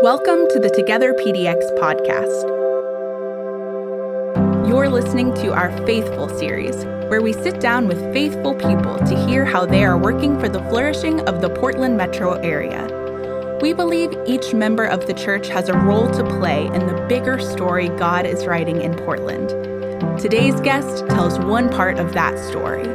Welcome to the Together PDX podcast. You're listening to our Faithful series, where we sit down with faithful people to hear how they are working for the flourishing of the Portland metro area. We believe each member of the church has a role to play in the bigger story God is writing in Portland. Today's guest tells one part of that story.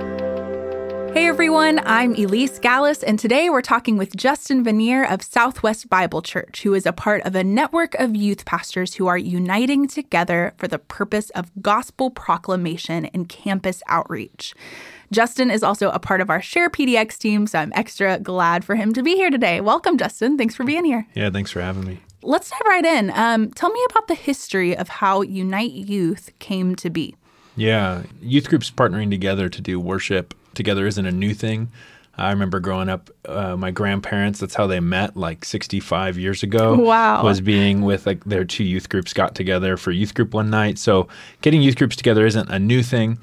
Hey everyone, I'm Elise Gallus, and today we're talking with Justin Vanier of Southwest Bible Church, who is a part of a network of youth pastors who are uniting together for the purpose of gospel proclamation and campus outreach. Justin is also a part of our Share PDX team, so I'm extra glad for him to be here today. Welcome, Justin. Thanks for being here. Yeah, thanks for having me. Let's dive right in. Tell me about the history of how Unite Youth came to be. Yeah, youth groups partnering together to do worship together isn't a new thing. I remember growing up, my grandparents, that's how they met like 65 years ago. Wow. Was being with like their two youth groups got together for youth group one night. So getting youth groups together isn't a new thing.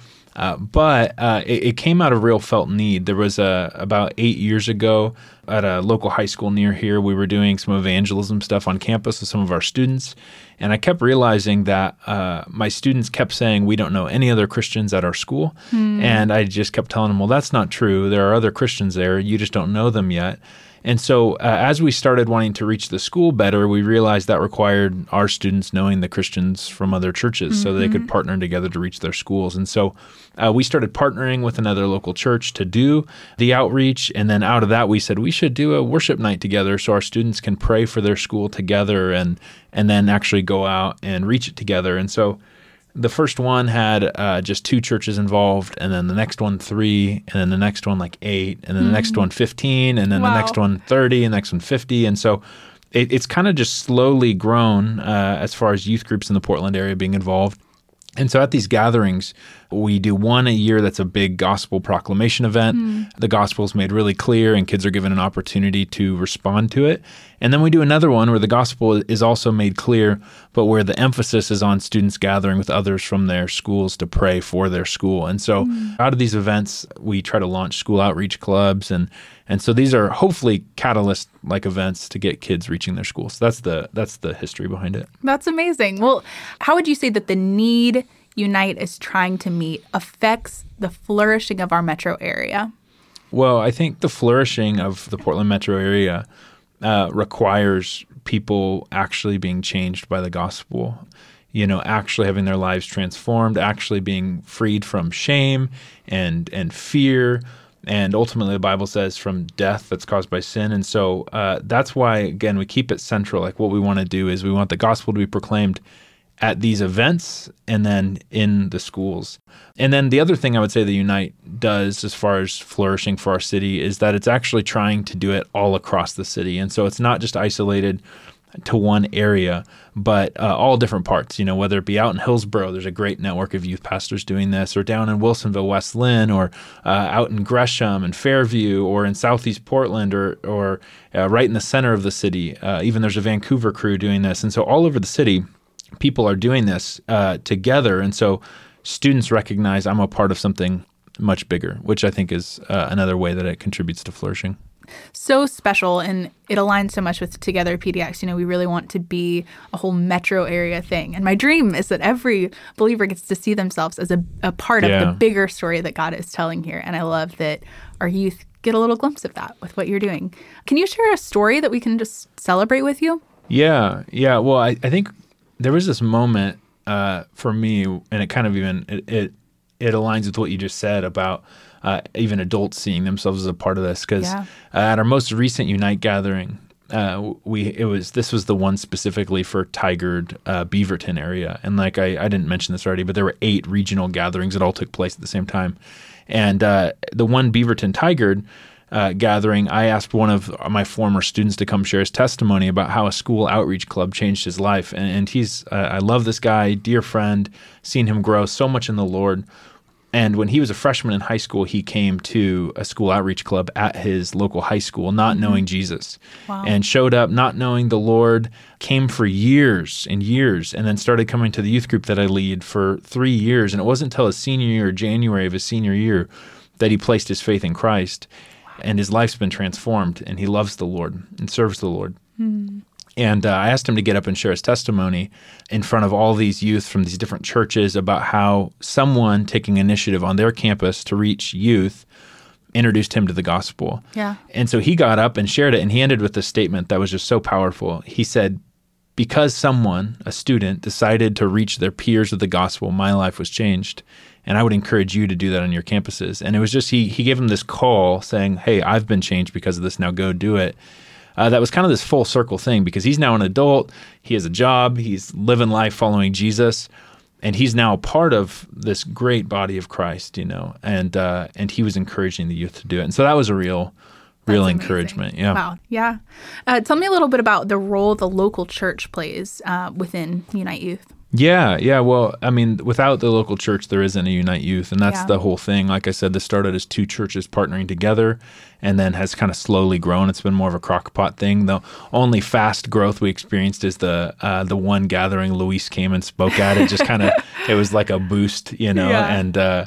But it came out of real felt need. There was about 8 years ago at a local high school near here, we were doing some evangelism stuff on campus with some of our students. And I kept realizing that my students kept saying, we don't know any other Christians at our school. And I just kept telling them, well, that's not true. There are other Christians there. You just don't know them yet. And so as we started wanting to reach the school better, we realized that required our students knowing the Christians from other churches so they could partner together to reach their schools. And so we started partnering with another local church to do the outreach. And then out of that, we said we should do a worship night together so our students can pray for their school together and then actually go out and reach it together. And so the first one had just 2 churches involved, and then the next one 3, and then the next one like 8, and then the next one 15, and then the next one 30, and the next one 50. And so it's kind of just slowly grown as far as youth groups in the Portland area being involved. And so at these gatherings, we do one a year that's a big gospel proclamation event. The gospel is made really clear and kids are given an opportunity to respond to it. And then we do another one where the gospel is also made clear, but where the emphasis is on students gathering with others from their schools to pray for their school. And so out of these events, we try to launch school outreach clubs. And so these are hopefully catalyst-like events to get kids reaching their schools. So that's the history behind it. That's amazing. Well, how would you say that the need Unite is trying to meet affects the flourishing of our metro area? Well, I think the flourishing of the Portland metro area requires people actually being changed by the gospel, actually having their lives transformed, actually being freed from shame and fear, and ultimately the Bible says from death that's caused by sin. And so that's why, again, we keep it central. Like what we want to do is we want the gospel to be proclaimed at these events and then in the schools. And then the other thing I would say that Unite does as far as flourishing for our city is that it's actually trying to do it all across the city. And so it's not just isolated to one area, but all different parts, whether it be out in Hillsborough, there's a great network of youth pastors doing this, or down in Wilsonville, West Lynn, or out in Gresham and Fairview, or in Southeast Portland, or right in the center of the city. Even there's a Vancouver crew doing this. And so all over the city, people are doing this together. And so students recognize I'm a part of something much bigger, which I think is another way that it contributes to flourishing. So special, and it aligns so much with Together PDX. We really want to be a whole metro area thing. And my dream is that every believer gets to see themselves as a part of the bigger story that God is telling here. And I love that our youth get a little glimpse of that with what you're doing. Can you share a story that we can just celebrate with you? Yeah. Well, I think there was this moment for me, and it kind of even it aligns with what you just said about even adults seeing themselves as a part of this. Because at our most recent Unite gathering, this was the one specifically for Tigard, Beaverton area, and like I didn't mention this already, but there were 8 regional gatherings that all took place at the same time, and the one Beaverton Tigard gathering, I asked one of my former students to come share his testimony about how a school outreach club changed his life. And he's, I love this guy, dear friend, seen him grow so much in the Lord. And when he was a freshman in high school, he came to a school outreach club at his local high school, not knowing Jesus, and showed up not knowing the Lord, came for years and years, and then started coming to the youth group that I lead for 3 years. And it wasn't until his senior year, January of his senior year, that he placed his faith in Christ. And his life's been transformed, and he loves the Lord and serves the Lord. And I asked him to get up and share his testimony in front of all these youth from these different churches about how someone taking initiative on their campus to reach youth introduced him to the gospel. Yeah. And so he got up and shared it, and he ended with this statement that was just so powerful. He said, because someone, a student, decided to reach their peers with the gospel, my life was changed. And I would encourage you to do that on your campuses. And it was just, he gave him this call saying, hey, I've been changed because of this, now go do it. That was kind of this full circle thing because he's now an adult, he has a job, he's living life following Jesus, and he's now a part of this great body of Christ, and he was encouraging the youth to do it. And so that was a real encouragement. Yeah. Wow. Yeah. Tell me a little bit about the role the local church plays within Unite Youth. Yeah. Well, I mean, without the local church, there isn't a Unite Youth, and that's the whole thing. Like I said, this started as two churches partnering together and then has kind of slowly grown. It's been more of a crock-pot thing. The only fast growth we experienced is the one gathering Luis came and spoke at. It just kind of, it was like a boost, and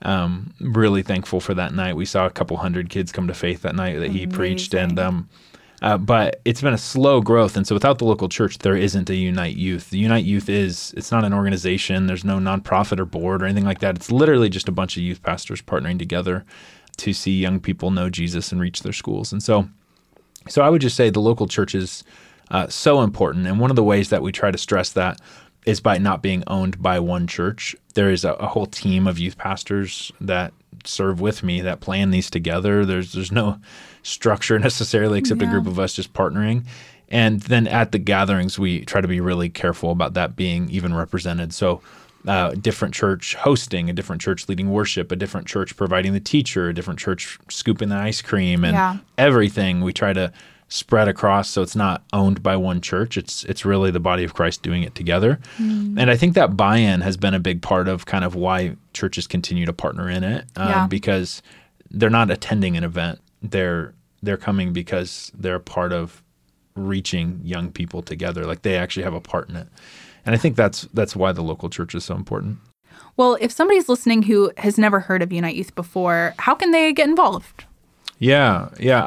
really thankful for that night. We saw a couple hundred kids come to faith that night that he preached, and but it's been a slow growth. And so without the local church, there isn't a Unite Youth. The Unite Youth it's not an organization. There's no nonprofit or board or anything like that. It's literally just a bunch of youth pastors partnering together to see young people know Jesus and reach their schools. And so I would just say the local church is so important. And one of the ways that we try to stress that is by not being owned by one church. There is a whole team of youth pastors that serve with me that plan these together. There's no structure necessarily except a group of us just partnering. And then at the gatherings, we try to be really careful about that being even represented. So different church hosting, a different church leading worship, a different church providing the teacher, a different church scooping the ice cream, and everything we try to spread across so it's not owned by one church. It's really the body of Christ doing it together. And I think that buy-in has been a big part of kind of why churches continue to partner in it, because they're not attending an event. They're coming because they're a part of reaching young people together. Like they actually have a part in it. And I think that's why the local church is so important. Well, if somebody's listening who has never heard of Unite Youth before, how can they get involved? Yeah.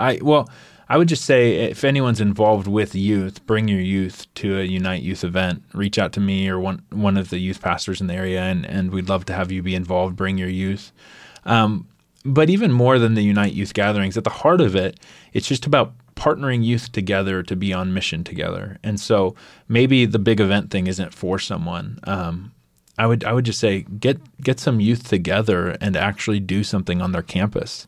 I would just say if anyone's involved with youth, bring your youth to a Unite Youth event. Reach out to me or one of the youth pastors in the area, and we'd love to have you be involved. Bring your youth. But even more than the Unite Youth gatherings, at the heart of it, it's just about partnering youth together to be on mission together. And so maybe the big event thing isn't for someone. I would just say get some youth together and actually do something on their campus.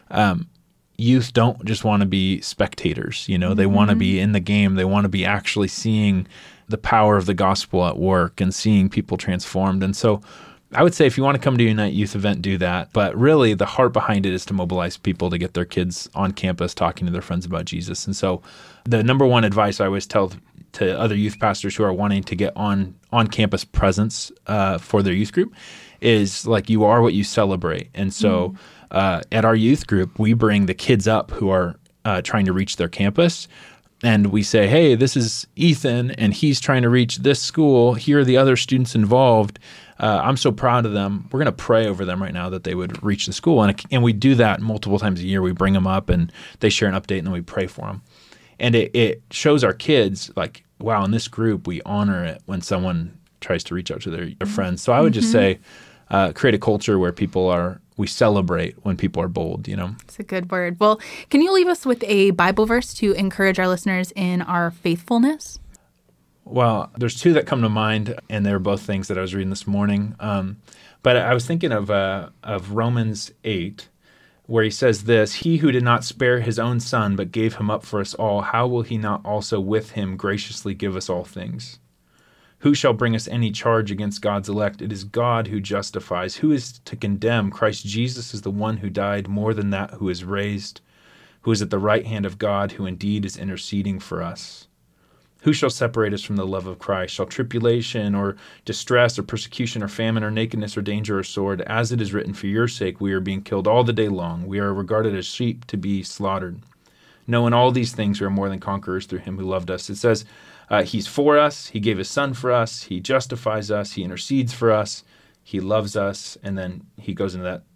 Youth don't just want to be spectators, they want to be in the game. They want to be actually seeing the power of the gospel at work and seeing people transformed. And so I would say if you want to come to a Unite Youth event, do that. But really the heart behind it is to mobilize people to get their kids on campus talking to their friends about Jesus. And so the number one advice I always tell to other youth pastors who are wanting to get on campus presence for their youth group is like you are what you celebrate. And so at our youth group, we bring the kids up who are trying to reach their campus. And we say, hey, this is Ethan, and he's trying to reach this school. Here are the other students involved. I'm so proud of them. We're going to pray over them right now that they would reach the school. And we do that multiple times a year. We bring them up, and they share an update, and then we pray for them. And it shows our kids, like, wow, in this group, we honor it when someone tries to reach out to their friends. So I would just say create a culture where we celebrate when people are bold, It's a good word. Well, can you leave us with a Bible verse to encourage our listeners in our faithfulness? Well, there's two that come to mind, and they're both things that I was reading this morning. But I was thinking of Romans 8, where he says this, "He who did not spare his own son, but gave him up for us all, how will he not also with him graciously give us all things? Who shall bring us any charge against God's elect? It is God who justifies. Who is to condemn? Christ Jesus is the one who died, more than that, who is raised, who is at the right hand of God, who indeed is interceding for us. Who shall separate us from the love of Christ? Shall tribulation or distress or persecution or famine or nakedness or danger or sword? As it is written, for your sake we are being killed all the day long. We are regarded as sheep to be slaughtered. No, in all these things we are more than conquerors through him who loved us." It says he's for us. He gave his son for us. He justifies us. He intercedes for us. He loves us. And then he goes into that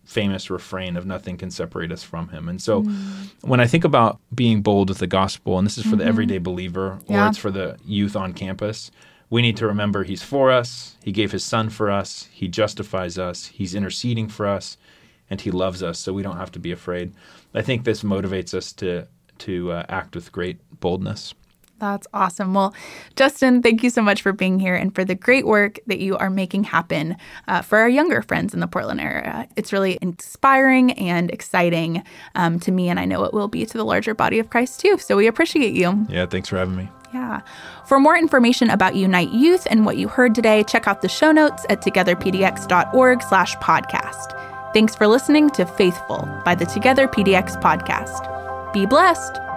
famous refrain of nothing can separate us from him. And so when I think about being bold with the gospel, and this is for the everyday believer, or it's for the youth on campus, we need to remember he's for us. He gave his son for us. He justifies us. He's interceding for us, and he loves us, so we don't have to be afraid. I think this motivates us to act with great boldness. That's awesome. Well, Justin, thank you so much for being here and for the great work that you are making happen for our younger friends in the Portland area. It's really inspiring and exciting to me, and I know it will be to the larger body of Christ too. So we appreciate you. Yeah, thanks for having me. Yeah. For more information about Unite Youth and what you heard today, check out the show notes at togetherpdx.org/podcast. Thanks for listening to Faithful by the Together PDX podcast. Be blessed.